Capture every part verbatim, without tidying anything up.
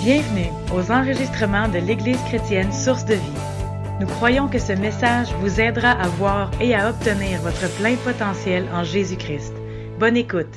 Bienvenue aux enregistrements de l'Église chrétienne Source de Vie. Nous croyons que ce message vous aidera à voir et à obtenir votre plein potentiel en Jésus-Christ. Bonne écoute.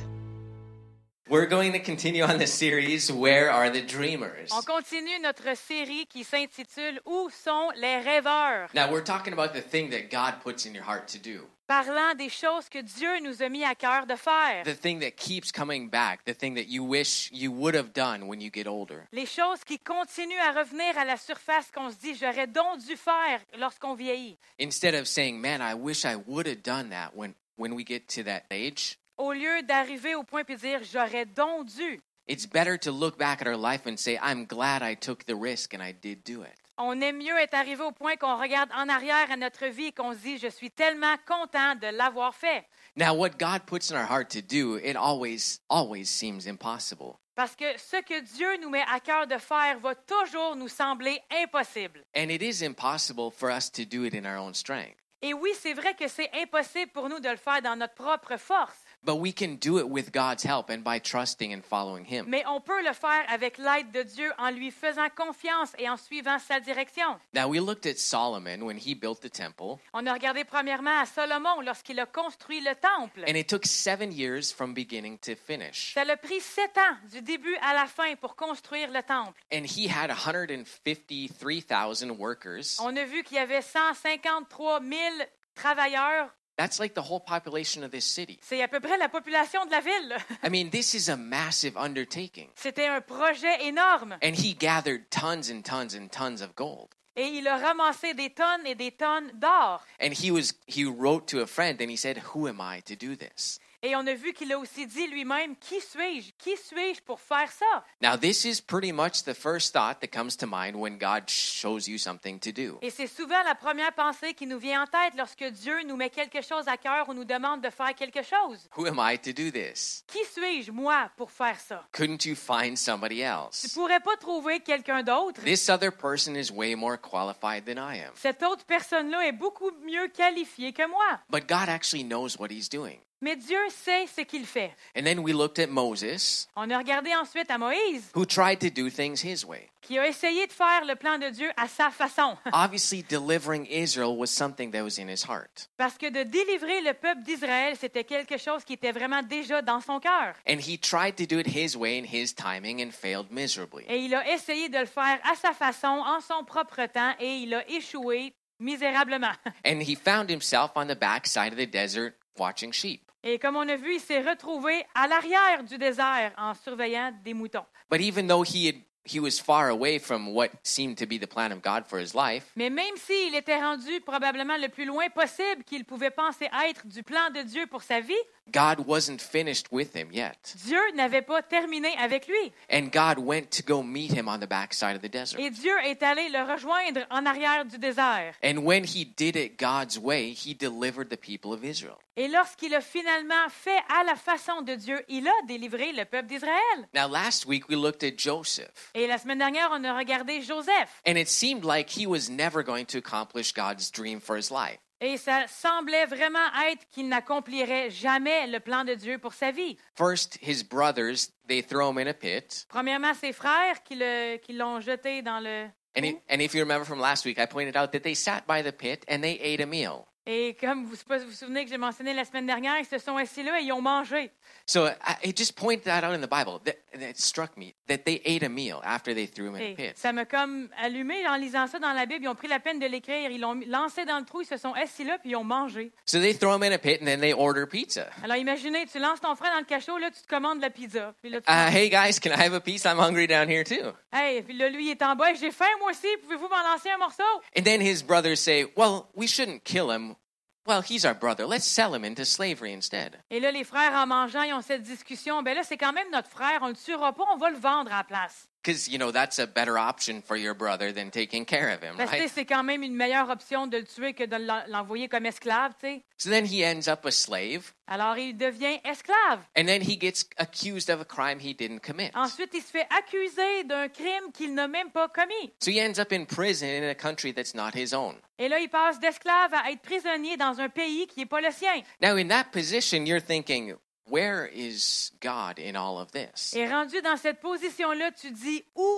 We're going to continue on the series, Where Are the Dreamers? On continue notre série qui s'intitule Où sont les rêveurs? Now, we're talking about the thing that God puts in your heart to do. Parlant des choses que Dieu nous a mis à cœur de faire. The thing that keeps coming back, the thing that you wish you would have done when you get older. Les choses qui continuent à revenir à la surface qu'on se dit j'aurais donc dû faire lorsqu'on vieillit. Instead of saying, man, I wish I would have done that when, when we get to that age. Au lieu d'arriver au point puis dire j'aurais donc dû. It's better to look back at our life and say, I'm glad I took the risk and I did do it. On aime mieux être arrivé au point qu'on regarde en arrière à notre vie et qu'on se dit je suis tellement content de l'avoir fait. Now, what God puts in our heart to do, it always, always seems impossible. Parce que ce que Dieu nous met à cœur de faire va toujours nous sembler impossible. And it is impossible for us to do it in our own strength. Et oui, c'est vrai que c'est impossible pour nous de le faire dans notre propre force. But we can do it with God's help and by trusting and following Him. Mais on peut le faire avec l'aide de Dieu en lui faisant confiance et en suivant sa direction. Now, we looked at Solomon when he built the temple. On a regardé premièrement à Salomon lorsqu'il a construit le temple. And it took seven years from beginning to finish. Ça l'a pris sept ans du début à la fin pour construire le temple. And he had one hundred fifty-three thousand workers. On a vu qu'il y avait cent cinquante-trois mille travailleurs. That's like the whole population of this city. C'est à peu près la population de la ville. I mean, this is a massive undertaking. C'était un projet énorme. And he gathered tons and tons and tons of gold. Et il a ramassé des tonnes et des tonnes d'or. And he was he wrote to a friend and he said, "Who am I to do this?" Et on a vu qu'il a aussi dit lui-même, qui suis-je? Qui suis-je pour faire ça? Now, this is pretty much the first thought that comes to mind when God shows you something to do. Et c'est souvent la première pensée qui nous vient en tête lorsque Dieu nous met quelque chose à cœur ou nous demande de faire quelque chose. Who am I to do this? Qui suis-je, moi, pour faire ça? Couldn't you find somebody Tu else? pourrais pas trouver quelqu'un d'autre? This other person is way more qualified than I am. Cette autre personne-là est beaucoup mieux qualifiée que moi. But God actually knows what he's doing. Mais Dieu sait ce qu'il fait. And then we looked at Moses, On a regardé ensuite à Moïse, who tried to do things his way. qui a essayé de faire le plan de Dieu à sa façon. Obviously, delivering Israel was something that was in his heart. Parce que de délivrer le peuple d'Israël, c'était quelque chose qui était vraiment déjà dans son cœur. And he tried to do it his way in his timing and failed miserably. Et il a essayé de le faire à sa façon, en son propre temps, et il a échoué misérablement. And he found himself on the backside of the desert watching sheep. Et comme on a vu, il s'est retrouvé à l'arrière du désert en surveillant des moutons. But even though he had he was far away from what seemed to be the plan of God for his life, Mais même s'il était rendu probablement le plus loin possible qu'il pouvait penser être du plan de Dieu pour sa vie, God wasn't finished with him yet. Dieu n'avait pas terminé avec lui. And God went to go meet him on the backside of the desert. Et Dieu est allé le rejoindre en arrière du désert. And when he did it God's way, he delivered the people of Israel. Et lorsqu'il a finalement fait à la façon de Dieu, il a délivré le peuple d'Israël. Now, last week we looked at Joseph. Et la semaine dernière, on a regardé Joseph. And it seemed like he was never going to accomplish God's dream for his life. Et ça semblait vraiment être qu'il n'accomplirait jamais le plan de Dieu pour sa vie. First, his brothers, they throw him in a pit. Premièrement, ses frères qui, le, qui l'ont jeté dans le... And, it, and if you remember from last week, I pointed out that they sat by the pit and they ate a meal. Et comme vous vous souvenez que j'ai mentionné la semaine dernière, ils se sont assis là et ils ont mangé. So I, it just pointed that out in the Bible. That, and it struck me that they ate a meal after they threw him in a Et pit. ça m'a comme allumé en lisant ça dans la Bible. Ils ont pris la peine de l'écrire. Ils l'ont lancé dans le trou. Ils se sont assis là puis ils ont mangé. So they throw him in a pit and then they order pizza. Alors imaginez, tu lances ton frère dans le cachot, là tu te commandes de la pizza. Puis là, tu Uh, hey guys, can I have a piece? I'm hungry down here too. hey, puis là lui il est en bas. J'ai faim moi aussi. Pouvez-vous m'en lancer un morceau? And then his brothers say, well, we shouldn't kill him. Well, he's our brother. Let's sell him into slavery instead. Et là les frères en mangeant, ils ont cette discussion. Ben là c'est quand même notre frère. On le tuera pas. On va le vendre à la place. Because, you know, that's a better option for your brother than taking care of him, Parce que right? c'est quand même une meilleure option de le tuer que de l'en- l'envoyer comme esclave, tu sais. So then he ends up a slave. Alors il devient esclave. And then he gets accused of a crime he didn't commit. Ensuite, il se fait accuser d'un crime qu'il n'a même pas commis. So he ends up in prison in a country that's not his own. Et là, il passe d'esclave à être prisonnier dans un pays qui n'est pas le sien. Now, in that position, you're thinking, where is God in all of this? Et rendu dans cette position-là, tu dis, où est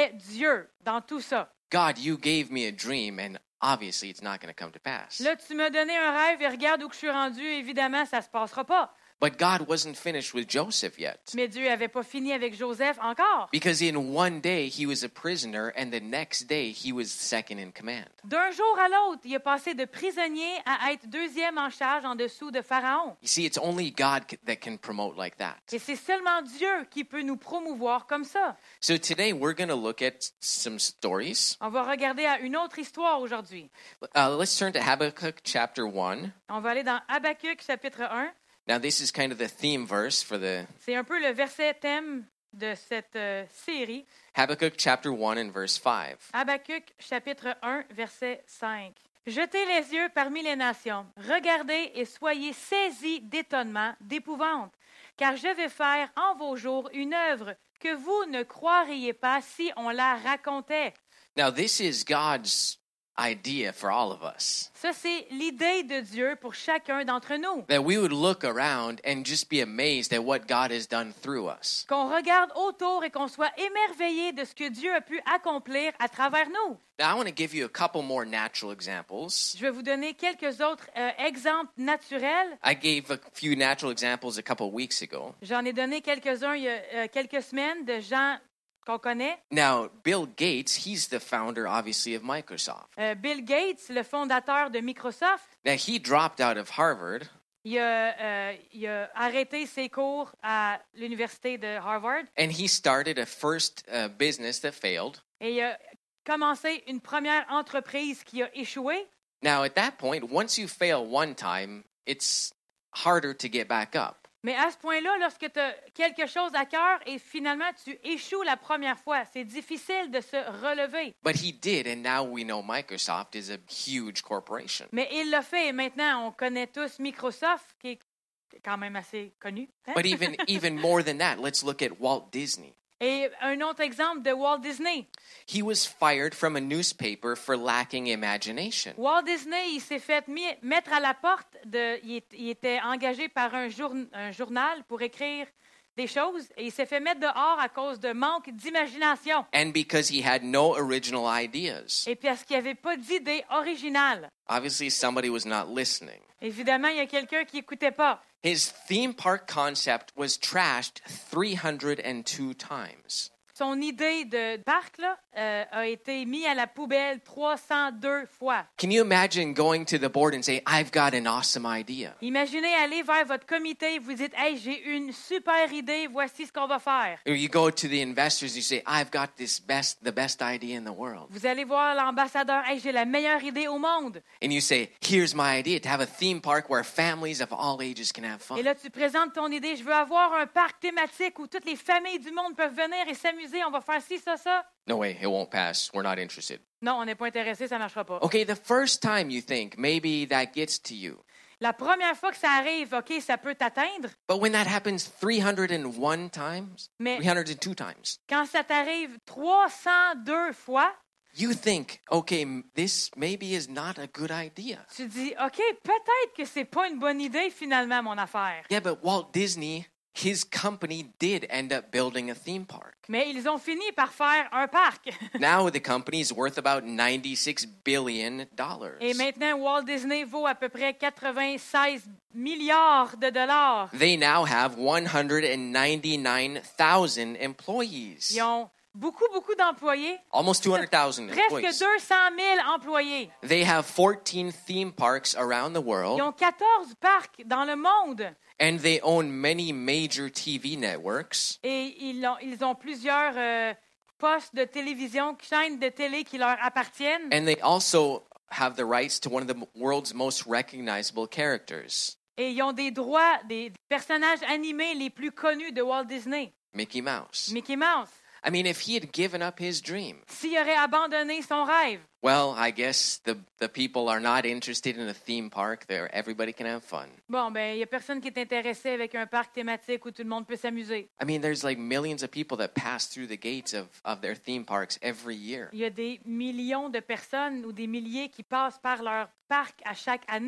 était Dieu dans tout ça. God, you gave me a dream, and obviously it's not going to come to pass. Là, tu m'as donné un rêve et regarde où que je suis rendu. Évidemment, ça ne se passera pas. But God wasn't finished with Joseph yet. Mais Dieu n'avait pas fini avec Joseph encore. Because in one day he was a prisoner, and the next day he was second in command. D'un jour à l'autre, il a passé de prisonnier à être deuxième en charge en dessous de Pharaon. You see, it's only God c- that can promote like that. Et c'est seulement Dieu qui peut nous promouvoir comme ça. So today we're going to look at some stories. On va regarder à une autre histoire aujourd'hui. Uh, let's turn to Habakkuk chapter one. On va aller dans Habakkuk chapitre un. Now, this is kind of the theme verse for the C'est un peu le verset thème de cette euh, série. Habakkuk chapter one and verse five. Habakkuk chapitre un, verset cinq. Jetez les yeux parmi les nations, regardez et soyez saisis d'étonnement, d'épouvante, car je vais faire en vos jours une œuvre que vous ne croiriez pas si on la racontait. Now, this is God's idea for all of us. Ça, c'est l'idée de Dieu pour chacun d'entre nous. That we would look around and just be amazed at what God has done through us. Qu'on regarde autour et qu'on soit émerveillé de ce que Dieu a pu accomplir à travers nous. Now, I want to give you a couple more natural examples. Je vais vous donner quelques autres euh, exemples naturels. I gave a few natural examples a couple weeks ago. J'en ai donné quelques-uns il y a euh, quelques semaines de gens qu'on connaît. Now, Bill Gates, he's the founder, obviously, of Microsoft. Euh, Bill Gates, le fondateur de Microsoft, Now, he dropped out of Harvard, il a, euh, il a arrêté ses cours à l'université de Harvard and he started a first uh, business that failed. et il a commencé une première entreprise qui a échoué. Now, at that point, once you fail one time, it's harder to get back up. Mais à ce point-là, lorsque tu as quelque chose à cœur et finalement tu échoues la première fois, c'est difficile de se relever. But he did, and now we know Microsoft is a huge corporation. Mais il l'a fait et maintenant on connaît tous Microsoft, qui est quand même assez connu. Hein? But even even more than that, let's look at Walt Disney. Et un autre exemple de Walt Disney. He was fired from a newspaper for lacking imagination. Walt Disney, il s'est fait mi- mettre à la porte. De, il, est- il était engagé par un, jour- un journal pour écrire des choses et il s'est fait mettre dehors à cause de manque d'imagination. And because he had no original ideas. Et parce qu'il n'y avait pas d'idée originale. Obviously, somebody was not listening. Évidemment, il y a quelqu'un qui n'écoutait pas. His theme park concept was trashed three hundred two times. Son idée de parc là, euh, a été mise à la poubelle trois cent deux fois. Can you imagine going to the board and say, I've got an awesome idea? Imaginez aller vers votre comité et vous dites « Hey, j'ai une super idée, voici ce qu'on va faire. Or you go to the investors, you say, I've got this best, the best idea in the » world. Vous allez voir l'ambassadeur « Hey, j'ai la meilleure idée au monde. » And you say, here's my idea, to have a theme park where families of all ages can have Et fun. là, tu présentes ton idée. Je veux avoir un parc thématique où toutes les familles du monde peuvent venir et s'amuser. On va faire ci, ça, ça. No way, it won't pass. We're not interested. Non, on n'est pas intéressé, ça ne marchera pas. Okay, the first time you think, maybe that gets to you. La première fois que ça arrive, OK, ça peut t'atteindre. But when that happens three hundred one times, Mais- three hundred two times, Quand ça t'arrive trois cent deux fois, you think, okay, m- this maybe is not a good idea. tu dis, OK, peut-être que c'est pas une bonne idée finalement, mon affaire. Yeah, but Walt Disney, his company did end up building a theme park. Mais ils ont fini par faire un parc. Now the company is worth about ninety-six billion dollars. Et maintenant, Walt Disney vaut à peu près quatre-vingt-seize milliards de dollars. They now have one hundred ninety-nine thousand employees. Ils ont beaucoup, beaucoup d'employés. Almost two hundred thousand Presque employees. deux cent mille employés. They have fourteen theme parks around the Ils world, ont quatorze parcs dans le monde. and they own many major T V networks. Et ils ont, ils ont plusieurs euh, postes de télévision, chaînes de télé qui leur appartiennent. And they also have the rights to one of the world's most recognizable characters, Et ils ont des droits des personnages animés les plus connus de Walt Disney. Mickey Mouse. Mickey Mouse. I mean, if he had given up his dream, S'il aurait abandonné son rêve, well, I guess the, the people are not interested in a theme park there. Everybody can have fun. bon, ben, il n'y a personne qui est intéressé avec un parc thématique où tout le monde peut s'amuser. I mean, there's like millions of people that pass through the gates of, of their theme parks every year. Il y a des millions de personnes ou des milliers qui passent par leur parc à chaque année.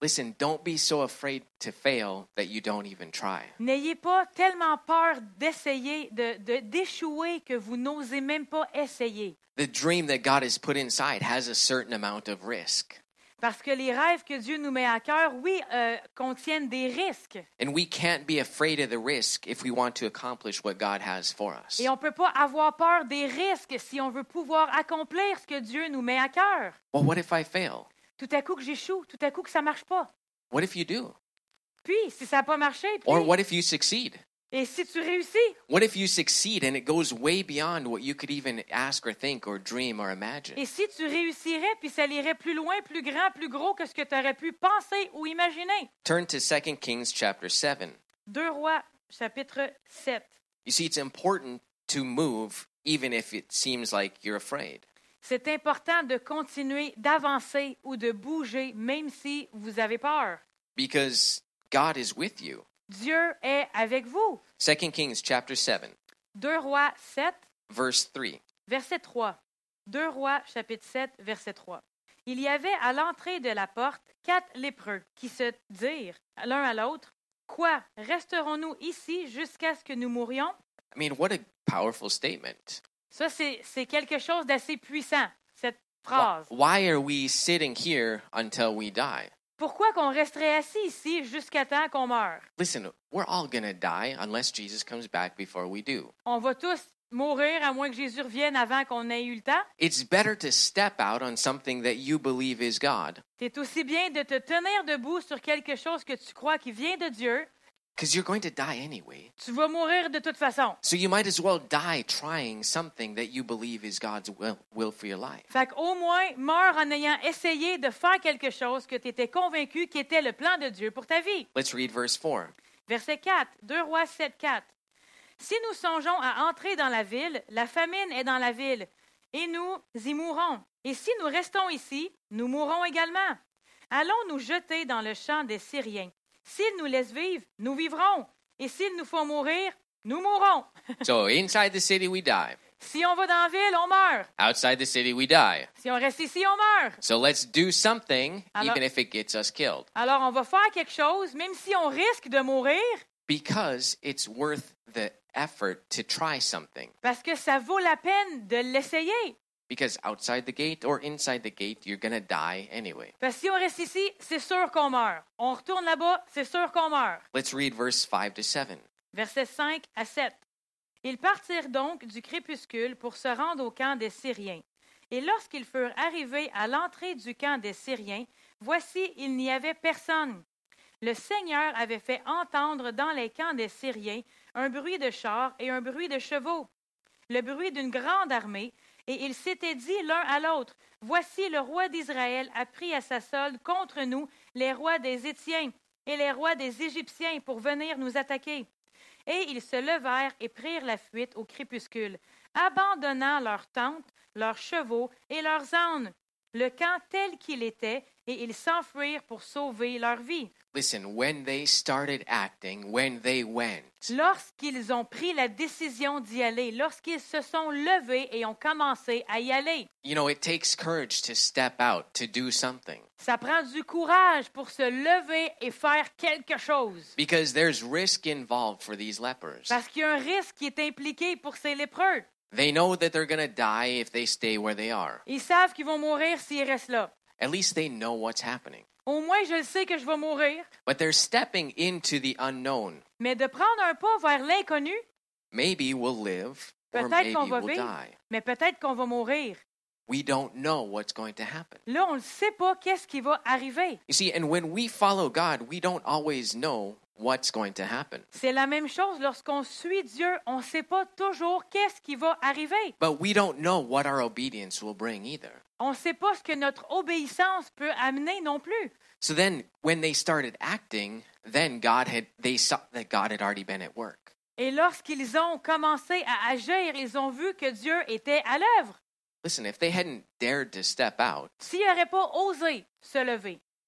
Listen, don't be so afraid to fail that you don't even try. N'ayez pas tellement peur d'essayer, de, de, d'échouer que vous n'osez même pas essayer. The dream that God has put inside has a certain amount of risk. Parce que les rêves que Dieu nous met à cœur, oui, euh, contiennent des risques. And we can't be afraid of the risk if we want to accomplish what God has for us. Et on ne peut pas avoir peur des risques si on veut pouvoir accomplir ce que Dieu nous met à cœur. Well, what if I fail? Tout à coup que j'échoue, tout à coup que ça ne marche pas. What if you do? Puis, si ça n'a pas marché, puis, Or what if you succeed? et si tu réussis? What if you succeed and it goes way beyond what you could even ask or think or dream or imagine? Et si tu réussirais, puis ça irait plus loin, plus grand, plus gros que ce que tu aurais pu penser ou imaginer? Turn to Second Kings chapter seven. Deux Rois, chapitre sept. You see, it's important to move even if it seems like you're afraid. C'est important de continuer d'avancer ou de bouger, même si vous avez peur. Because God is with you. Dieu est avec vous. Second Kings chapter seven, Deux Rois sept, verse three. verset trois. Deux Rois, chapitre sept, verset trois. Il y avait à l'entrée de la porte quatre lépreux qui se dirent l'un à l'autre, « Quoi, resterons-nous ici jusqu'à ce que nous mourions? » I mean, what a powerful statement. Ça, c'est, c'est quelque chose d'assez puissant, cette Why, phrase. why are we sitting here until we die? Pourquoi qu'on resterait assis ici jusqu'à temps qu'on meure? Listen, we're all going to die unless Jesus comes back before we do. On va tous mourir à moins que Jésus revienne avant qu'on ait eu le temps. It's better to step out on something that you believe is God, C'est aussi bien de te tenir debout sur quelque chose que tu crois qui vient de Dieu. because you're going to die anyway. Tu vas mourir de toute façon. So you might as well die trying something that you believe is God's will, will for your life. Fait qu'au moins, meurs en ayant essayé de faire quelque chose que tu étais convaincu qui était le plan de Dieu pour ta vie. Let's read verse four. Verset quatre, deux Rois sept, quatre. Si nous songeons à entrer dans la ville, la famine est dans la ville, et nous y mourrons. Et si nous restons ici, nous mourrons également. Allons nous jeter dans le champ des Syriens. S'ils nous laissent vivre, nous vivrons. Et s'ils nous font mourir, nous mourrons. So inside the city we die. Si on va dans la ville, on meurt. Outside the city we die. Si on reste ici, on meurt. So let's do something Alors- even if it gets us killed. Alors, on va faire quelque chose, même si on risque de mourir, Because it's worth the effort to try something. parce que ça vaut la peine de l'essayer. Because outside the gate or inside the gate, you're going to die anyway. Parce que si on reste ici, c'est sûr qu'on meurt. On retourne là-bas, c'est sûr qu'on meurt. Let's read verse five to seven. Versets cinq à sept. Ils partirent donc du crépuscule pour se rendre au camp des Syriens. Et lorsqu'ils furent arrivés à l'entrée du camp des Syriens, voici, il n'y avait personne. Le Seigneur avait fait entendre dans les camps des Syriens un bruit de chars et un bruit de chevaux, le bruit d'une grande armée, et ils s'étaient dit l'un à l'autre, « Voici le roi d'Israël a pris à sa solde contre nous les rois des Hétiens et les rois des Égyptiens pour venir nous attaquer. » Et ils se levèrent et prirent la fuite au crépuscule, abandonnant leurs tentes, leurs chevaux et leurs ânes, le camp tel qu'il était, et ils s'enfuirent pour sauver leur vie. Listen, when they started acting, when they went, Lorsqu'ils ont pris la décision d'y aller, lorsqu'ils se sont levés et ont commencé à y aller, you know, it takes courage to step out, to do something. ça prend du courage pour se lever et faire quelque chose. Because there's risk involved for these lepers. Parce qu'il y a un risque qui est impliqué pour ces lépreux. They know that they're going to die if they stay where they are. Ils savent qu'ils vont mourir s'ils restent là. At least they know what's happening. Au moins, je le sais que je vais mourir. But they're stepping into the unknown. Mais de prendre un pas vers l'inconnu, Maybe we'll live, or peut-être maybe qu'on va we'll vivre, die. mais peut-être qu'on va mourir. We don't know what's going to happen. Là, on ne sait pas qu'est-ce qui va arriver. You see, and when we follow God, we don't always know what's going to happen. C'est la même chose lorsqu'on suit Dieu. On ne sait pas toujours qu'est-ce qui va arriver. But we don't know what our obedience will bring either. On ne sait pas ce que notre obéissance peut amener non plus. So then when they started acting, then God had they saw that God had already been at work. Et lorsqu'ils ont commencé à agir, ils ont vu que Dieu était à l'œuvre. Listen, if they hadn't dared to step out, S'ils n'auraient pas osé se lever,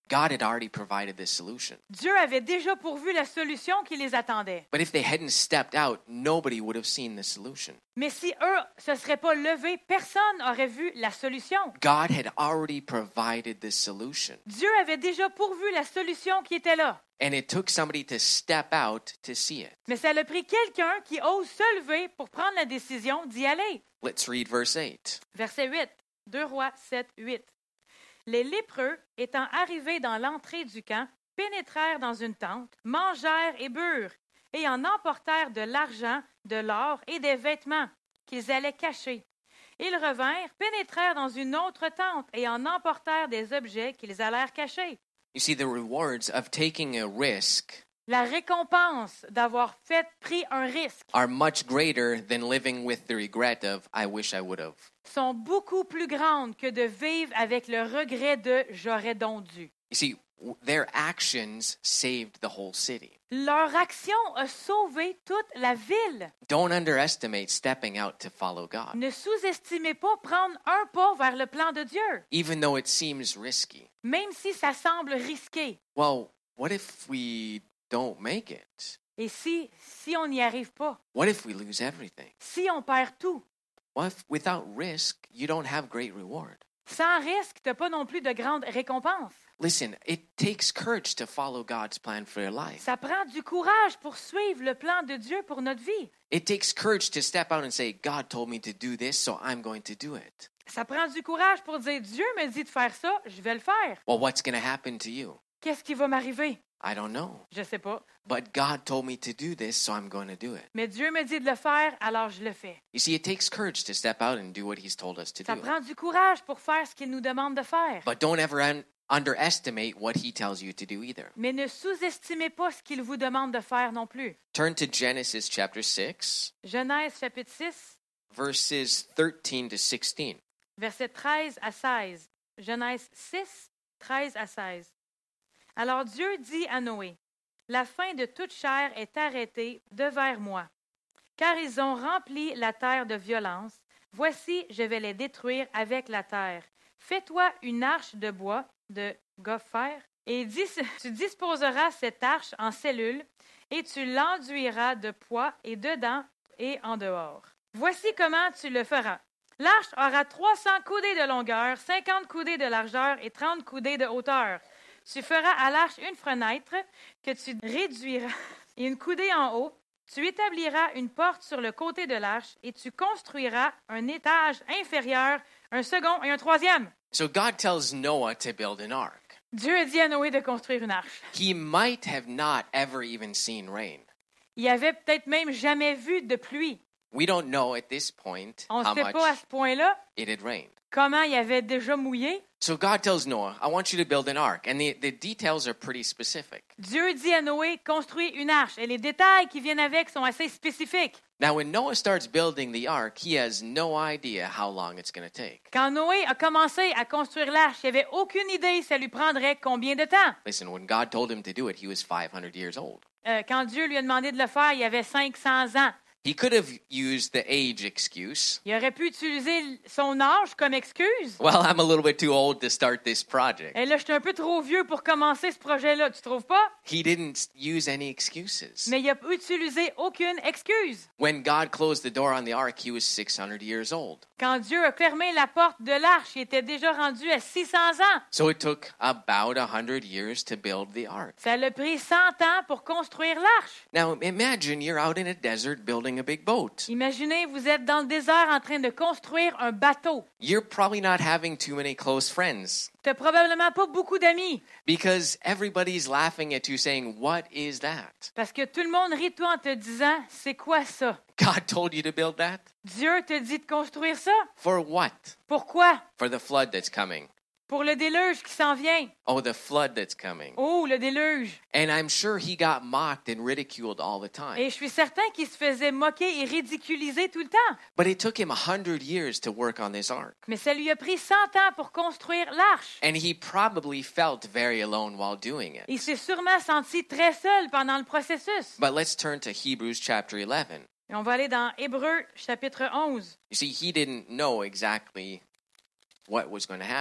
God had already provided this solution. Dieu avait déjà pourvu la solution qui les attendait. But if they hadn't stepped out, nobody would have seen the solution. Mais si eux se seraient pas levés, personne n'aurait vu la solution. God had already provided the solution. Dieu avait déjà pourvu la solution qui était là. And it took somebody to step out to see it. Mais ça a pris quelqu'un qui ose se lever pour prendre la décision d'y aller. Let's read verse eight. Verset huit. deux Rois sept, huit. Les lépreux, étant arrivés dans l'entrée du camp, pénétrèrent dans une tente, mangèrent et burent, et en emportèrent de l'argent, de l'or et des vêtements qu'ils allaient cacher. Ils revinrent, pénétrèrent dans une autre tente et en emportèrent des objets qu'ils allèrent cacher. You see, the rewards of taking a risk La récompense d'avoir fait pris un risque are much greater than living with the regret of, I wish I would have. sont beaucoup plus grandes que de vivre avec le regret de « j'aurais donc dû ». You see, w- their actions saved the whole city. Leur action a sauvé toute la ville. Don't underestimate stepping out to follow God, Ne sous-estimez pas prendre un pas vers le plan de Dieu, even though it seems risky. même si ça semble risqué. Well, what if we don't make it? Et si, si on n'y arrive pas, What if we lose everything? si on perd tout, Well, if without risk, you don't have great reward. sans risque, tu n'as pas non plus de grandes récompenses. Listen, it takes courage to follow God's plan for your life. Ça prend du courage pour suivre le plan de Dieu pour notre vie. It takes courage to step out and say, God told me to do this, so I'm going to do it. Ça prend du courage pour dire, Dieu me dit de faire ça, je vais le faire. Well, what's going to happen to you? Qu'est-ce qui va m'arriver? I don't know. Je sais pas. But God told me to do this, so I'm going to do it. Mais Dieu me dit de le faire, alors je le fais. You see, it takes courage to step out and do what He's told us to Ça do. prend du courage pour faire ce qu'il nous demande de faire. But don't ever un- underestimate what He tells you to do either. Mais ne sous-estimez pas ce qu'il vous demande de faire non plus. Turn to Genesis chapter six, Genèse chapitre six, verses thirteen to sixteen. versets treize à seize. Genèse six, treize à seize. Alors Dieu dit à Noé, « La fin de toute chair est arrêtée devers moi, car ils ont rempli la terre de violence. Voici, je vais les détruire avec la terre. Fais-toi une arche de bois, de gopher, et dis- tu disposeras cette arche en cellules, et tu l'enduiras de poids et dedans et en dehors. Voici comment tu le feras. L'arche aura trois cents coudées de longueur, cinquante coudées de largeur et trente coudées de hauteur. Tu feras à l'arche une fenêtre que tu réduiras et une coudée en haut. Tu établiras une porte sur le côté de l'arche et tu construiras un étage inférieur, un second et un troisième. » So God tells Noah to build an ark. Dieu a dit à Noé de construire une arche. He might have not ever even seen rain. Il avait peut-être même jamais vu de pluie. We don't know at this point On ne how sait pas à much ce point-là it had rained. comment il avait déjà mouillé. So God tells Noah, I want you to build an ark. And the, the details are pretty specific. Dieu dit à Noé, construis une arche. Et les détails qui viennent avec sont assez spécifiques. Now, when Noah starts building the ark, he has no idea how long it's going to take. Quand Noé a commencé à construire l'arche, il n'avait aucune idée ça lui prendrait combien de temps. Listen, when God told him to do it, he was five hundred years old. Euh, quand Dieu lui a demandé de le faire, il avait cinq cents ans. He could have used the age excuse. Il aurait pu utiliser son âge comme excuse. Well, I'm a little bit too old to start this project. Et là, je suis un peu trop vieux pour commencer ce projet-là, tu trouves pas? He didn't use any excuses. Mais il n'a utilisé aucune excuse. When God closed the door on the ark, he was six hundred years old. Quand Dieu a fermé la porte de l'arche, il était déjà rendu à six cents ans. So it took about one hundred years to build the ark. Ça l'a pris cent ans pour construire l'arche. Now, imagine you're out in a desert building a big boat. Imaginez, vous êtes dans le désert en train de construire un bateau. You're probably not having too many close friends Tu n'as probablement pas beaucoup d'amis because everybody's laughing at you saying, "What is that?" parce que tout le monde rit de toi en te disant « C'est quoi ça? God told you to build that? Dieu te dit de construire ça? For what? Pourquoi? For the flood that's coming. Pour le déluge qui s'en vient. Oh, the flood that's coming. Oh, le déluge. And I'm sure he got mocked and ridiculed all the time. Et je suis certain qu'il se faisait moquer et ridiculiser tout le temps. But it took him one hundred years to work on this ark. Mais ça lui a pris cent ans pour construire l'arche. And he probably felt very alone while doing it. Il s'est sûrement senti très seul pendant le processus. But let's turn to Hebrews chapter eleven. Et on va aller dans Hébreux chapitre onze. You see, he didn't know exactly what was going to happen.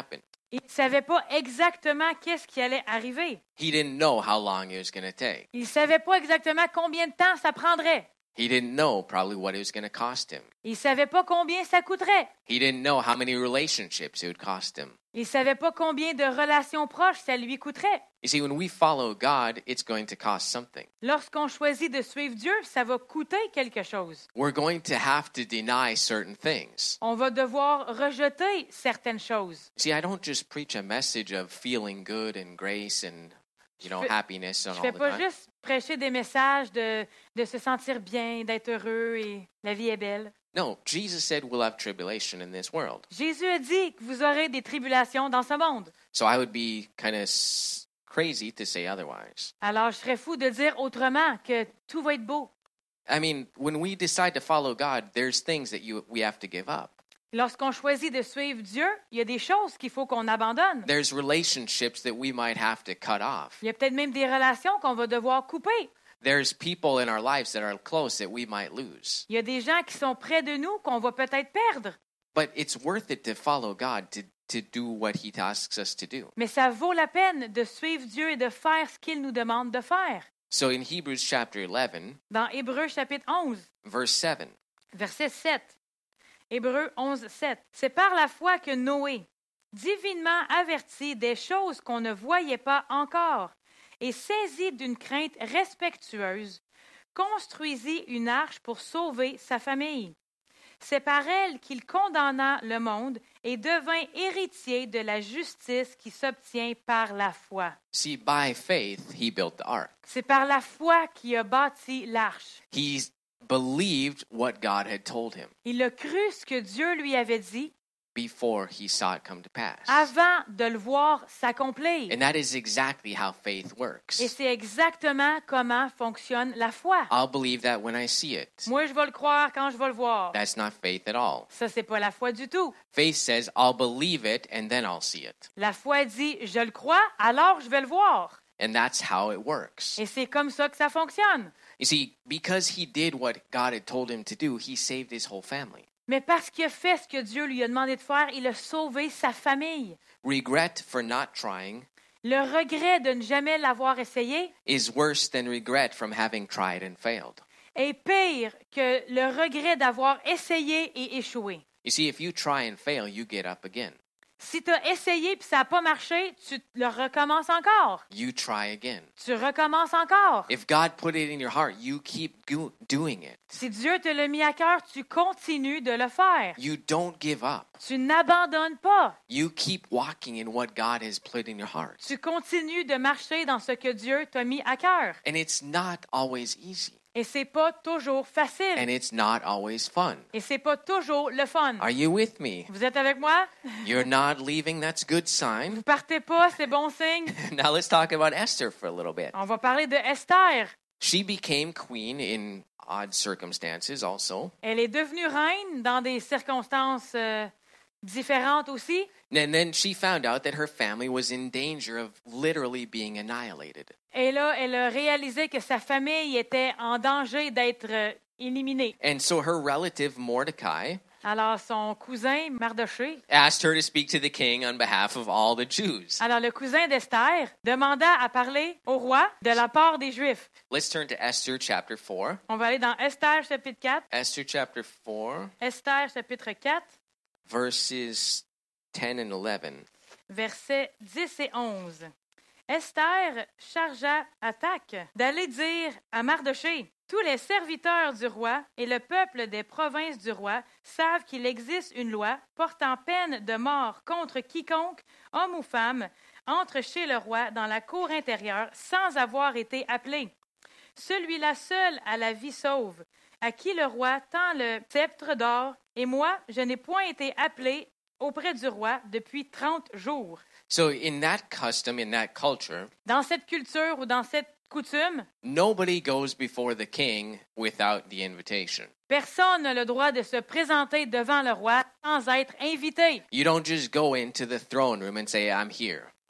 Il ne savait pas exactement qu'est-ce qui allait arriver. He didn't know how long it was going to take. Il ne savait pas exactement combien de temps ça prendrait. He didn't know probably what it was going to cost him. Il ne savait pas combien ça coûterait. He didn't know how many relationships it would cost him. Il ne savait pas combien de relations proches ça lui coûterait. You see, when we follow God, it's going to cost something. Lorsqu'on choisit de suivre Dieu, ça va coûter quelque chose. We're going to have to deny certain things. On va devoir rejeter certaines choses. See, I don't just preach a message of feeling good and grace and, you know, Je fais- happiness and Je all ne fais the pas time. juste prêcher des messages de, de se sentir bien, d'être heureux et la vie est belle. No, Jesus said we'll have tribulation in this world. Jésus a dit que vous aurez des tribulations dans ce monde. So I would be kind of s- crazy to say otherwise. Alors, je serais fou de dire autrement que tout va être beau. I mean, when we decide to follow God, there's things that you we have to give up. Lorsqu'on choisit de suivre Dieu, il y a des choses qu'il faut qu'on abandonne. There's relationships that we might have to cut off. Il y a peut-être même des relations qu'on va devoir couper. There's people in our lives that are close that we might lose. Il y a des gens qui sont près de nous qu'on va peut-être perdre. But it's worth it to follow God, to, to do what He asks us to do. Mais ça vaut la peine de suivre Dieu et de faire ce qu'il nous demande de faire. So in Hebrews chapter eleven, Dans Hébreux chapitre onze, verse seven, verset sept. Hébreux onze, sept. C'est par la foi que Noé, divinement averti des choses qu'on ne voyait pas encore, et saisi d'une crainte respectueuse, construisit une arche pour sauver sa famille. C'est par elle qu'il condamna le monde et devint héritier de la justice qui s'obtient par la foi. see, by faith, he built the ark. C'est par la foi qu'il a bâti l'arche. He believed what God had told him Il a cru ce que Dieu lui avait dit before he saw it come to pass. avant de le voir s'accomplir. And that is exactly how faith Et works. c'est exactement comment fonctionne la foi. I'll believe that when I see it. Moi, je vais le croire quand je vais le voir. That's not faith at all. Ça, c'est pas la foi du tout. Faith says, I'll believe it and then I'll see it. La foi dit, je le crois, alors je vais le voir. And that's how it works. Et c'est comme ça que ça fonctionne. You see, because he did what God had told him to do, he saved his whole family. Mais parce qu'il a fait ce que Dieu lui a demandé de faire, il a sauvé sa famille. Regret for not trying Le regret de ne jamais l'avoir essayé is worse than regret from having tried and failed. est pire que le regret d'avoir essayé et échoué. You see, if you try and fail, you get up again. Si tu as essayé et ça n'a pas marché, tu le recommences encore. You try again. Tu recommences encore. If God put it in your heart, you keep go- doing it. Si Dieu te l'a mis à cœur, tu continues de le faire. You don't give up. Tu n'abandonnes pas. You keep walking in what God has put in your heart. Tu continues de marcher dans ce que Dieu t'a mis à cœur. And it's not always easy. Et c'est pas toujours facile. And it's not always fun. Et c'est pas toujours le fun. Are you with me? Vous êtes avec moi? You're not leaving, that's good sign. Vous partez pas, c'est bon signe. Now let's talk about Esther for a little bit. On va parler de Esther. She became queen in odd circumstances also. Elle est devenue reine dans des circonstances euh, différentes aussi. And then she found out that her family was in danger of literally being annihilated. Et là, elle a réalisé que sa famille était en danger d'être euh, éliminée. And so her relative Mordecai Alors, son cousin, Mardoché, asked her to speak to the king on behalf of all the Jews. alors le cousin d'Esther, demanda à parler au roi de la part des Juifs. Let's turn to Esther chapter four. On va aller dans Esther chapitre quatre. Esther chapter four, Esther chapitre quatre, verses ten and eleven. versets dix et onze. Esther chargea Attaque d'aller dire à Mardoché: tous les serviteurs du roi et le peuple des provinces du roi savent qu'il existe une loi portant peine de mort contre quiconque, homme ou femme, entre chez le roi dans la cour intérieure sans avoir été appelé. Celui-là seul a la vie sauve, à qui le roi tend le sceptre d'or, et moi, je n'ai point été appelé auprès du roi depuis trente jours. So in that custom, in that culture, Dans cette culture ou dans cette coutume, nobody goes before the king without the invitation. personne n'a le droit de se présenter devant le roi sans être invité. You don't just go into the throne room and say, I'm here.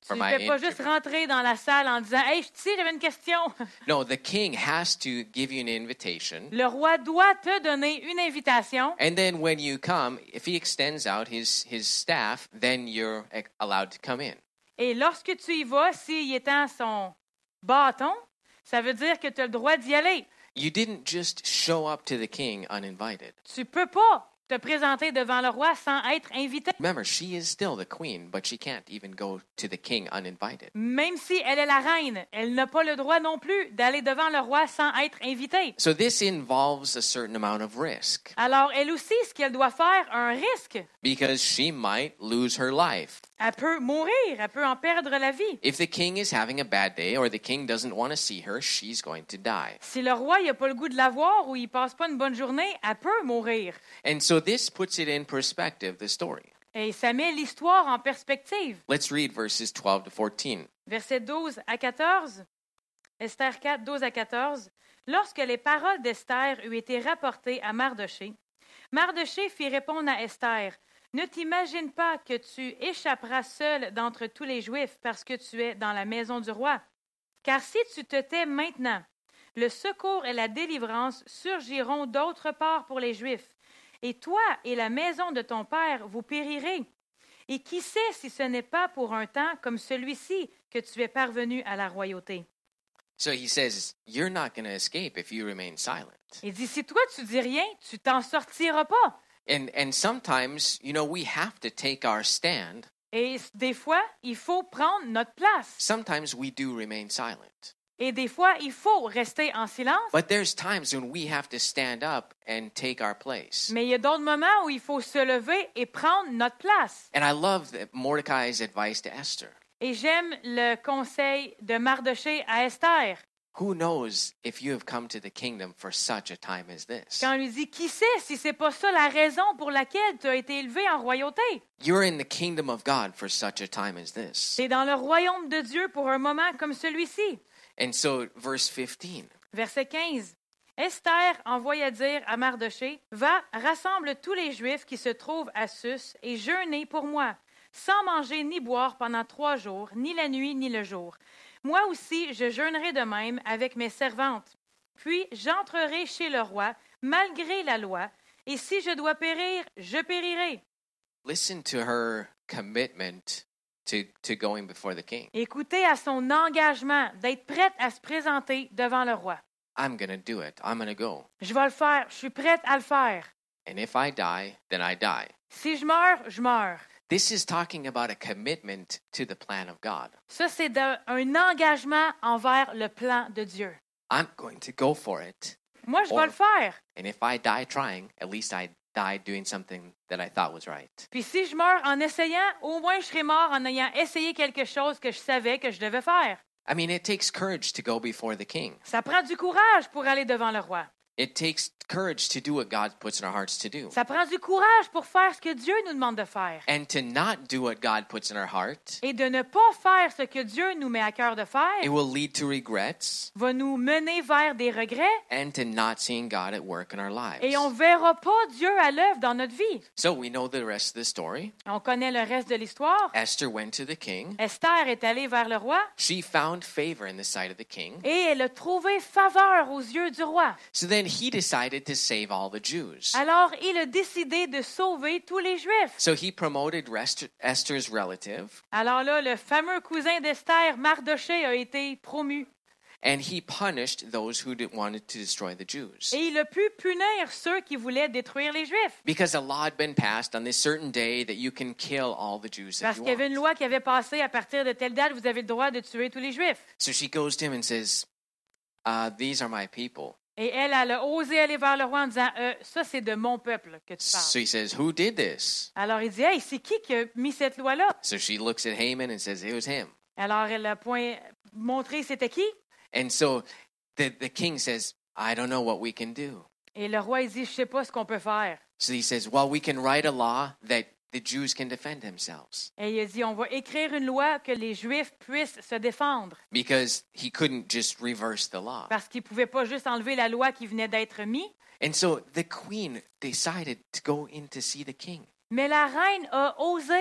for Tu my ne fais pas inter- juste rentrer dans la salle en disant « Hey, je suis ici, j'avais une question. » No, the king has to give you an invitation. Le roi doit te donner une invitation. And then when you come, if he extends out his, his staff, then you're ac- allowed to come in. Et lorsque tu y vas, s'il étend son bâton, ça veut dire que tu as le droit d'y aller. You didn't just show up to the king uninvited. Tu peux pas te présenter devant le roi sans être invité. Remember, she is still the queen, but she can't even go to the king uninvited. Même si elle est la reine, elle n'a pas le droit non plus d'aller devant le roi sans être invitée. So this involves a certain amount of risk Alors, elle aussi, ce qu'elle doit faire, a un risque. because she might lose her life. Elle peut mourir, elle peut en perdre la vie. If the king is having a bad day or the king doesn't want to see her, she's going to die. Si le roi n'a pas le goût de la voir ou il passe pas une bonne journée, elle peut mourir. And so this puts it in perspective, the story. Et ça met l'histoire en perspective. Let's read verses twelve to fourteen. Versets douze à quatorze. Esther quatre, douze à quatorze. Lorsque les paroles d'Esther eurent été rapportées à Mardoché, Mardoché fit répondre à Esther, « Ne t'imagine pas que tu échapperas seul d'entre tous les Juifs parce que tu es dans la maison du roi. Car si tu te tais maintenant, le secours et la délivrance surgiront d'autre part pour les Juifs. Et toi et la maison de ton père, vous périrez. Et qui sait si ce n'est pas pour un temps comme celui-ci que tu es parvenu à la royauté. » So he says, you're not going to escape if you remain silent. Il dit, si toi tu dis rien, tu t'en sortiras pas. And and sometimes, you know, we have to take our stand. Et des fois, il faut prendre notre place. Sometimes we do remain silent. Et des fois, il faut rester en silence. But there's times when we have to stand up and take our place. Mais il y a d'autres moments où il faut se lever et prendre notre place. And I love that Mordecai's advice to Esther. Et j'aime le conseil de Mardoché à Esther. Who knows if you have come to the kingdom for such a time as this? Quand on lui dit, qui sait si c'est pas ça la raison pour laquelle tu as été élevé en royauté? You're in the kingdom of God for such a time as this. Tu es dans le royaume de Dieu pour un moment comme celui-ci. And so, verse fifteen. Verset quinze. Esther envoya dire à Mardoché, « Va, rassemble tous les Juifs qui se trouvent à Sus et jeûnez pour moi, sans manger ni boire pendant trois jours, ni la nuit ni le jour. Moi aussi, je jeûnerai de même avec mes servantes. Puis j'entrerai chez le roi, malgré la loi, et si je dois périr, je périrai. » Listen to her commitment to, to going before the king. Écoutez à son engagement d'être prête à se présenter devant le roi. I'm going to do it. I'm going to go. Je vais le faire, je suis prête à le faire. And if I die, then I die. Si je meurs, je meurs. This is talking about a commitment to the plan of God. Ça, c'est de- un engagement envers le plan de Dieu. I'm going to go for it. Moi, je Or- vais le faire. And if I die trying, at least I died doing something that I thought was right. Puis si je meurs en essayant, au moins je serai mort en ayant essayé quelque chose que je savais que je devais faire. I mean, it takes courage to go before the king. Ça prend du courage pour aller devant le roi. It takes courage to do what God puts in our hearts to do. Ça prend du courage pour faire ce que Dieu nous demande de faire. And to not do what God puts in our heart, Et de ne pas faire ce que Dieu nous met à cœur de it faire will lead to regrets va nous mener vers des regrets and to not seeing God at work in our lives. et on ne verra pas Dieu à l'œuvre dans notre vie. So we know the rest of the story. On connaît le reste de l'histoire. Esther went to the king. Esther est allée vers le roi She found favor in the sight of the king. et elle a trouvé faveur aux yeux du roi. So then he decided to save all the Jews. Alors, il a décidé de sauver tous les Juifs. So he promoted Rest- Esther's relative, Alors là, le fameux cousin d'Esther, Mardoché, a été promu. and he punished those who did- wanted to destroy the Jews. Et il a pu punir ceux qui voulaient détruire les Juifs. Because a law had been passed on this certain day that you can kill all the Jews that Parce you qu'il y avait une want. loi qui avait passé à partir de telle date, vous avez le droit de tuer tous les Juifs. So she goes to him and says, uh, these are my people. Et elle, elle a osé aller vers le roi en disant, euh, ça c'est de mon peuple que tu So parles. he says, who did this? Alors il dit, hey, c'est qui qui a mis cette loi-là? So she looks at Haman and says, it was him. Alors elle a point montré c'était qui. And so the, the king says, I don't know what we can do. Et le roi, il dit, je sais pas ce qu'on peut faire. So he says, well, we can write a law that the Jews can defend themselves. Et il a dit, on va écrire une loi que les Juifs puissent se défendre. Because he couldn't just reverse the law. Parce qu'ils ne pouvaient pas juste enlever la loi qui venait d'être mise. And so the queen decided to go in to see the king. Mais la reine a osé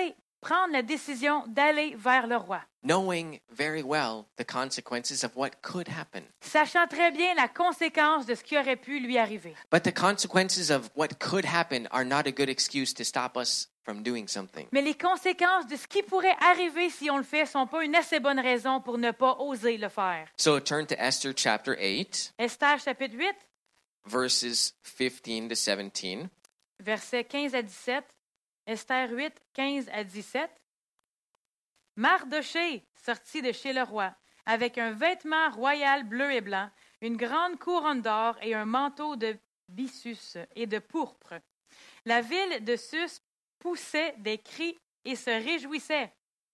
prendre la décision d'aller vers le roi, knowing very well the consequences of what could happen. sachant très bien la conséquence de ce qui aurait pu lui arriver. But the consequences of what could happen are not a good excuse to stop us from doing something. Mais les conséquences de ce qui pourrait arriver si on le fait ne sont pas une assez bonne raison pour ne pas oser le faire. So turn to Esther chapter eight, Esther chapitre huit, verses fifteen to seventeen. versets quinze à dix-sept. Esther huit, quinze à dix-sept. Mardochée sortit de chez le roi, avec un vêtement royal bleu et blanc, une grande couronne d'or et un manteau de byssus et de pourpre. La ville de Sus poussait des cris et se réjouissait.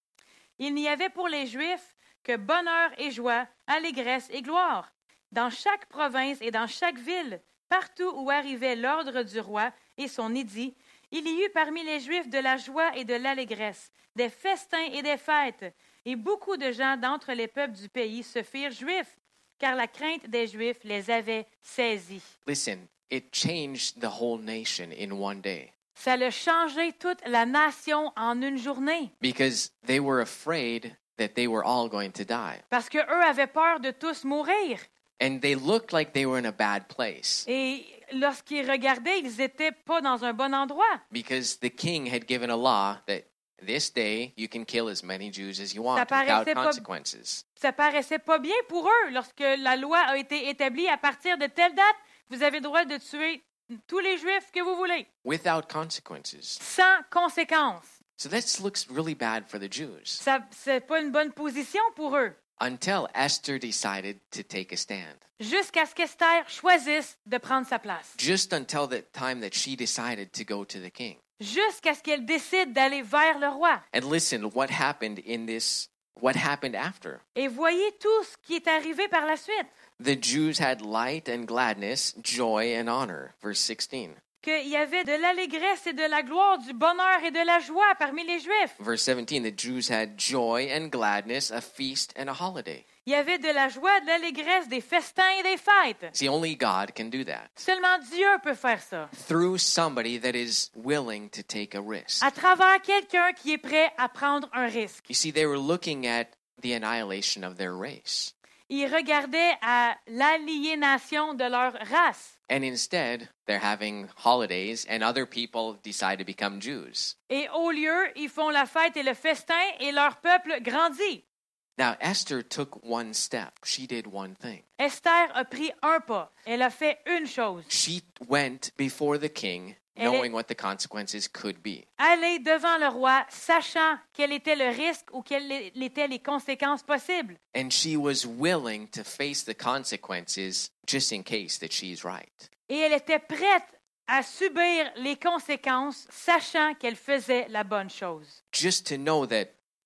Il n'y avait pour les Juifs que bonheur et joie, allégresse et gloire. Dans chaque province et dans chaque ville, partout où arrivait l'ordre du roi et son édit, il y eut parmi les Juifs de la joie et de l'allégresse, des festins et des fêtes, et beaucoup de gens d'entre les peuples du pays se firent Juifs, car la crainte des Juifs les avait saisis. Listen, it changed the whole nation in one day Ça a changé toute la nation en une journée, because they were afraid that they were all going to die. parce qu'eux avaient peur de tous mourir. And they looked like they were in a bad place Et lorsqu'ils regardaient, ils n'étaient pas dans un bon endroit. because the king had given a law that this day you can kill as many Jews as you want Ça without paraissait pas- consequences. Ça paraissait pas bien pour eux lorsque la loi a été établie à partir de telle date. Vous avez le droit de tuer tous les Juifs que vous voulez, Without consequences. sans conséquences. So this looks really bad for the Jews Ça, c'est pas une bonne position pour eux. until Esther decided to take a stand. Jusqu'à ce qu'Esther choisisse de prendre sa place. Just until the time that she decided to go to the king. Jusqu'à ce qu'elle décide d'aller vers le roi. And listen, what happened in this, what happened after? Et voyez tout ce qui est arrivé par la suite. The Jews had light and gladness, joy and honor. Verse sixteen. Qu'il y avait de l'allégresse et de la gloire, du bonheur et de la joie parmi les Juifs. Verse seventeen, the Jews had joy and gladness, a feast and a holiday. Il y avait de la joie, de l'allégresse, des festins et des fêtes. See, only God can do that. Seulement Dieu peut faire ça. Through somebody that is willing to take a risk. À travers quelqu'un qui est prêt à prendre un risque. You see, they were looking at the annihilation of their race. Ils regardaient à l'aliénation de leur race. And instead, they're having holidays, and other people decide to become Jews. Et au lieu, ils font la fête et le festin et leur peuple grandit. Now, Esther took one step. She did one thing. Esther a pris un pas. Elle a fait une chose. She went before the king, Elle est- knowing what the consequences could be. Aller devant le roi, sachant quel était le risque ou quelles étaient les conséquences possibles. And she was willing to face the consequences just in case that she's right. Et elle était prête à subir les conséquences, sachant qu'elle faisait la bonne chose. Just to know that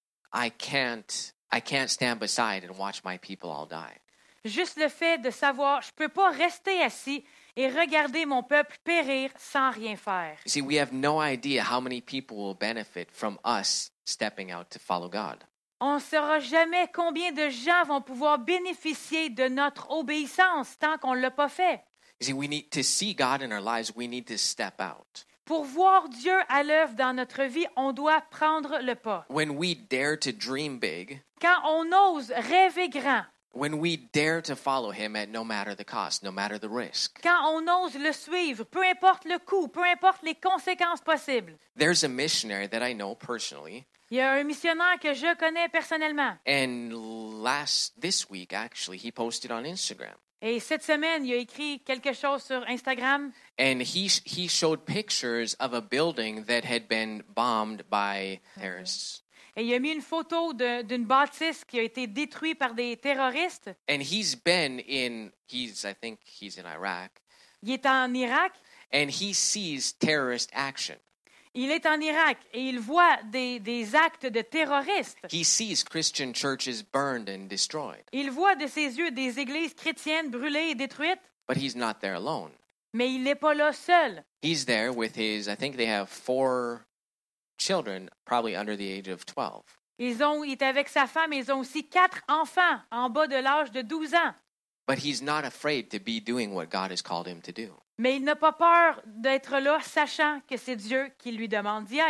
I can't, I can't stand beside and watch my people all die. Juste le fait de savoir, je ne peux pas rester assis et regarder mon peuple périr sans rien faire. You see, we have no idea how many people will benefit from us stepping out to follow God. On ne saura jamais combien de gens vont pouvoir bénéficier de notre obéissance tant qu'on ne l'a pas fait. You see, we need to see God in our lives, we need to step out. Pour voir Dieu à l'œuvre dans notre vie, on doit prendre le pas. When we dare to dream big, Quand on ose rêver grand, when we dare to follow Him at no matter the cost, no matter the risk, quand on ose le suivre, peu importe le coût, peu importe les conséquences possibles. there's a missionary that I know personally, Il y a un missionnaire que je connais personnellement. and last, this week actually, he posted on Instagram. Et cette semaine, il a écrit quelque chose sur Instagram. And he he showed pictures of a building that had been bombed by terrorists. Et il a mis une photo de- d'une bâtisse qui a été détruite par des terroristes. And he's been in, he's, I think he's in Iraq, Il est en Irak. and he sees terrorist action. Il est en Irak et il voit des, des actes de terroristes. He sees Christian churches burned and destroyed. Il voit de ses yeux des églises chrétiennes brûlées et détruites, But he's not there alone. mais il n'est pas là seul. He's there with his, I think they have four children, probably under the age of twelve. Ils ont, il est avec sa femme et ils ont aussi quatre enfants en bas de l'âge de douze ans. But he's not afraid to be doing what God has called him to do. Mais il n'a pas peur d'être là, sachant que c'est Dieu qui lui demande d'y être.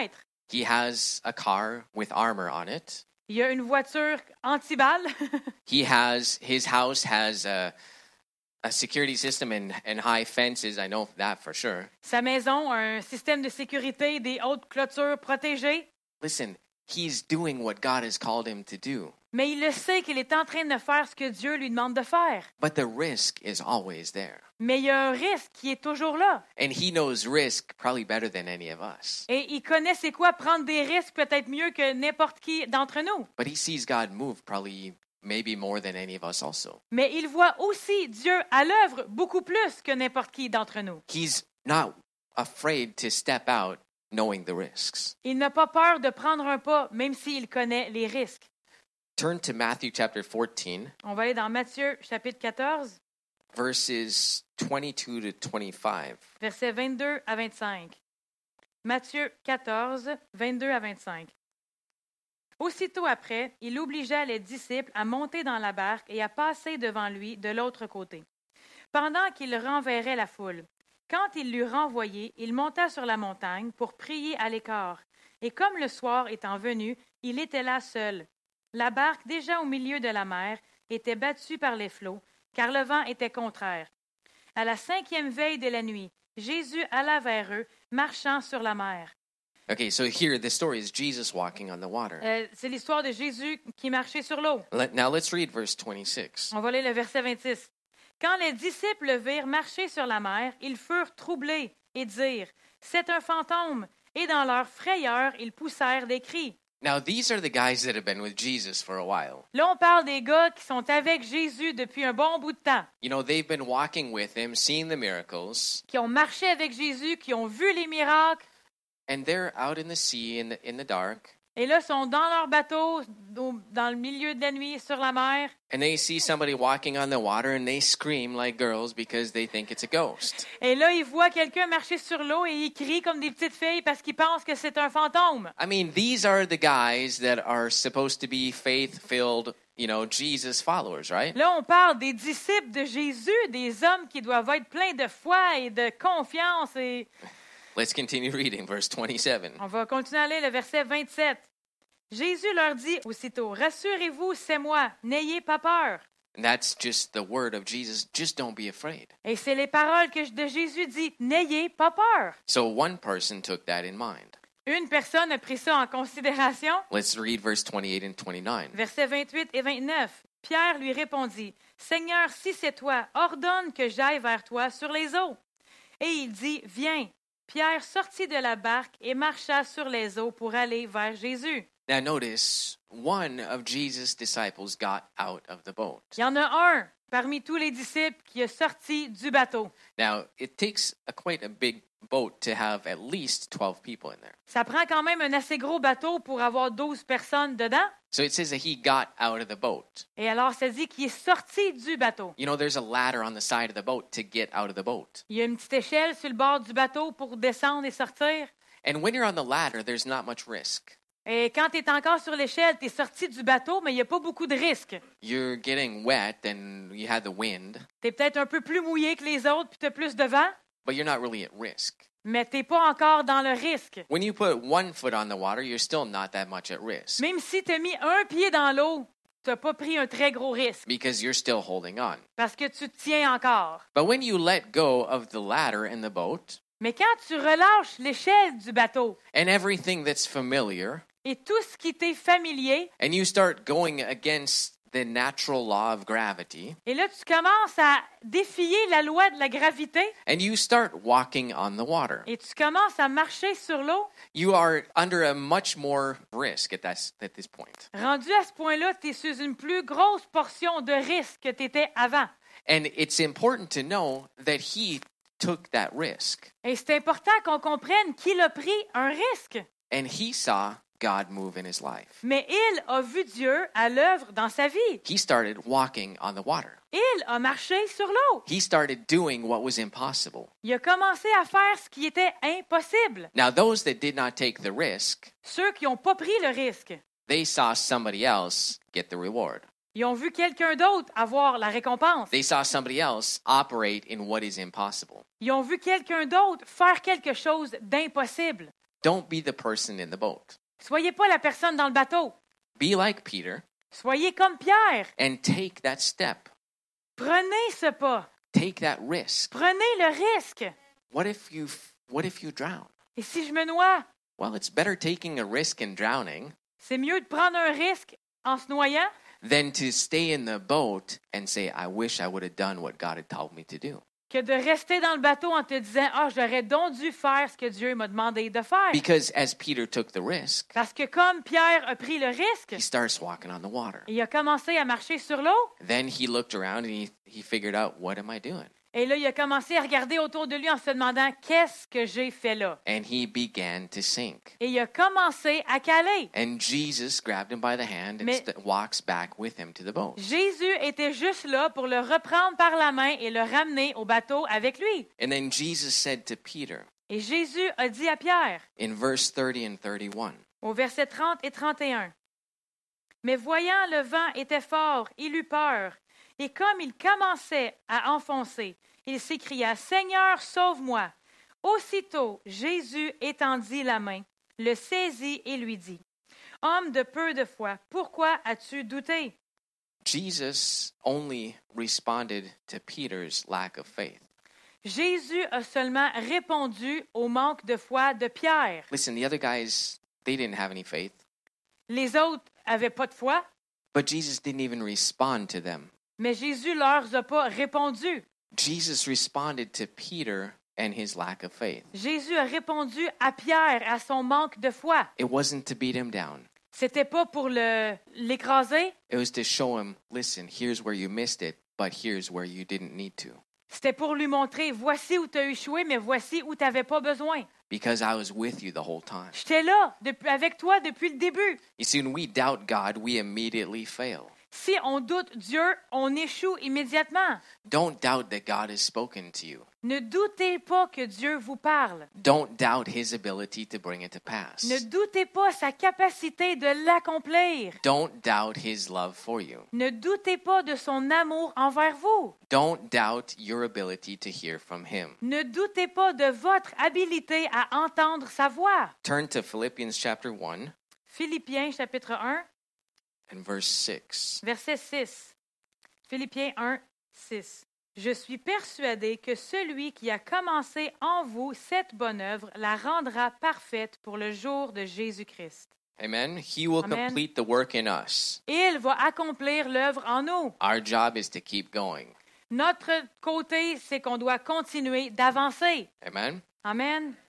He has a car with armor on it. Il y a une voiture anti-balles. He has, his house has a, a security system and, and high fences. I know that for sure. Sa maison a un système de sécurité, des hautes clôtures protégées. Listen, he's doing what God has called him to do. Mais il le sait qu'il est en train de faire ce que Dieu lui demande de faire. But the risk is always there. Mais il y a un risque qui est toujours là. And he knows risk probably better than any of us. Et il connaît c'est quoi prendre des risques peut-être mieux que n'importe qui d'entre nous. But he sees God move probably maybe more than any of us also. Mais il voit aussi Dieu à l'œuvre beaucoup plus que n'importe qui d'entre nous. He's not afraid to step out knowing the risks. Il n'a pas peur de prendre un pas, même s'il connaît les risques. Turn to Matthew chapter fourteen, On va aller dans Matthieu chapitre quatorze, verses twenty-two to twenty-five. versets vingt-deux à vingt-cinq. Matthieu quatorze, vingt-deux à vingt-cinq. Aussitôt après, il obligea les disciples à monter dans la barque et à passer devant lui de l'autre côté, pendant qu'il renverrait la foule. Quand il l'eut renvoyé, il monta sur la montagne pour prier à l'écart. Et comme le soir étant venu, il était là seul. La barque, déjà au milieu de la mer, était battue par les flots, car le vent était contraire. À la cinquième veille de la nuit, Jésus alla vers eux, marchant sur la mer. Okay, so here the story is Jesus walking on the water. Euh, c'est l'histoire de Jésus qui marchait sur l'eau. Let, now let's read verse twenty-six. On va lire le verset vingt-six. Quand les disciples le virent marcher sur la mer, ils furent troublés et dirent, « C'est un fantôme !» Et dans leur frayeur, ils poussèrent des cris. Now these are the guys that have been with Jesus for a while. Là, on parle des gars qui sont avec Jésus depuis un bon bout de temps, You know, they've been walking with him, seeing the miracles, qui ont marché avec Jésus, qui ont vu les miracles, and they're out in the sea in the, in the dark, et là, sont dans leur bateau, au- dans le milieu de la nuit, sur la mer, and they see somebody walking on the water, and they scream like girls because they think it's a ghost. et là, ils voient quelqu'un marcher sur l'eau et ils crient comme des petites filles parce qu'ils pensent que c'est un fantôme. I mean, these are the guys that are supposed to be faith-filled, you know, Jesus followers, right? Là, on parle des disciples de Jésus, des hommes qui doivent être pleins de foi et de confiance. Et Let's continue reading verse twenty-seven. on va continuer à lire le verset vingt-sept. Jésus leur dit aussitôt, « Rassurez-vous, c'est moi, n'ayez pas peur. And that's just the word of Jesus. Just don't be afraid. » Et c'est les paroles que de Jésus dit, « N'ayez pas peur. So one person took that in mind. » Une personne a pris ça en considération. Let's read verse twenty-eight and twenty-nine. Versets vingt-huit et vingt-neuf. Pierre lui répondit, « Seigneur, si c'est toi, ordonne que j'aille vers toi sur les eaux. » Et il dit, « Viens. » Pierre sortit de la barque et marcha sur les eaux pour aller vers Jésus. Now notice, one of Jesus' disciples got out of the boat. Il y en a un parmi tous les disciples qui est sorti du bateau. Now, it takes a quite a big boat to have at least twelve people in there. Ça prend quand même un assez gros bateau pour avoir douze personnes dedans. So it says that he got out of the boat. Et alors, ça dit qu'il est sorti du bateau. You know, there's a ladder on the side of the boat to get out of the boat. Il y a une petite échelle sur le bord du bateau pour descendre et sortir. And when you're on the ladder, there's not much risk. Et quand tu es encore sur l'échelle, tu es sorti du bateau, mais il n'y a pas beaucoup de risques. You're getting wet and you had the wind, Tu es peut-être un peu plus mouillé que les autres, puis tu as plus de vent, but you're not really at risk. mais tu n'es pas encore dans le risque. When you put one foot on the water, you're still not that much at risk Même si tu as mis un pied dans l'eau, tu n'as pas pris un très gros risque, because you're still holding on. parce que tu te tiens encore. But when you let go of the ladder in the boat Mais quand tu relâches l'échelle du bateau and everything that's familiar, et tout ce qui t'est familier, and you start going against the natural law of gravity, et là, tu commences à défier la loi de la gravité and you start walking on the water, et tu commences à marcher sur l'eau, you are under a much more risk at, that, at this point. rendu à ce point-là, tu es sous une plus grosse portion de risque que tu étais avant. And it's important to know that he took that risk, Et c'est important qu'on comprenne qu'il a pris un risque. and he saw God move in his life. Mais il a vu Dieu à l'œuvre dans sa vie. He started walking on the water. Il a marché sur l'eau. He started doing what was impossible. Il a commencé à faire ce qui était impossible. Now, those that did not take the risk, Ceux qui n'ont pas pris le risque, they saw somebody else get the reward. ils ont vu quelqu'un d'autre avoir la récompense. They saw somebody else operate in what is impossible. Ils ont vu quelqu'un d'autre faire quelque chose d'impossible. Don't be the person in the boat. Soyez pas la personne dans le bateau. Be like Peter Soyez comme Pierre. and take that step. Prenez ce pas. Take that risk. Prenez le risque. What if you what if you drown? Et si je me noie? Well, it's better taking a risk and drowning C'est mieux de prendre un risque en se noyant than to stay in the boat and say, I wish I would have done what God had told me to do. que de rester dans le bateau en te disant « Ah, j'aurais donc dû faire ce que Dieu m'a demandé de faire. » Because as Peter took the risk, Parce que comme Pierre a pris le risque, he starts walking on the water. il a commencé à marcher sur l'eau. Then he looked around and he, he figured out, what am I doing? Et là, il a commencé à regarder autour de lui en se demandant « Qu'est-ce que j'ai fait là? » And he began to sink. Et il a commencé à caler. And Jesus grabbed him by the hand and Mais- st- walks back with him to the boat. Jésus était juste là pour le reprendre par la main et le ramener au bateau avec lui. And then Jesus said to Peter Et Jésus a dit à Pierre, in verse thirty and thirty-one, au verset trente et trente et un, « Mais voyant le vent était fort, il eut peur, et comme il commençait à enfoncer, il s'écria, « Seigneur, sauve-moi !» Aussitôt, Jésus étendit la main, le saisit et lui dit, « Homme de peu de foi, pourquoi as-tu douté? » Jesus only responded to Peter's lack of faith. Jésus a seulement répondu au manque de foi de Pierre. Listen, the other guys, they didn't have any faith, Les autres n'avaient pas de foi, but Jesus didn't even respond to them. mais Jésus leur a pas répondu. Jesus responded to Peter and his lack of faith. Jésus a répondu à Pierre, à son manque de foi. It wasn't to beat him down. C'était pas pour le l'écraser, It was to show him, listen, here's where you missed it, but here's where you didn't need to. c'était pour lui montrer, voici où tu as échoué, mais voici où tu n'avais pas besoin. Because I was with you the whole time. J'étais là, depuis, avec toi depuis le début. You see, when we doubt God, we immediately fail. Si on doute Dieu, on échoue immédiatement. Don't doubt that God has spoken to you. Ne doutez pas que Dieu vous parle. Don't doubt his ability to bring it to pass. Ne doutez pas sa capacité de l'accomplir. Don't doubt his love for you. Ne doutez pas de son amour envers vous. Don't doubt your ability to hear from him. Ne doutez pas de votre habilité à entendre sa voix. Turn to Philippians chapter one Philippiens chapitre un, and verse six. verset six. Philippiens un, six. Je suis persuadé que celui qui a commencé en vous cette bonne œuvre la rendra parfaite pour le jour de Jésus-Christ. Amen. He will Amen. complete the work in us. Il va accomplir l'œuvre en nous. Our job is to keep going. Notre côté, c'est qu'on doit continuer d'avancer. Amen. Amen.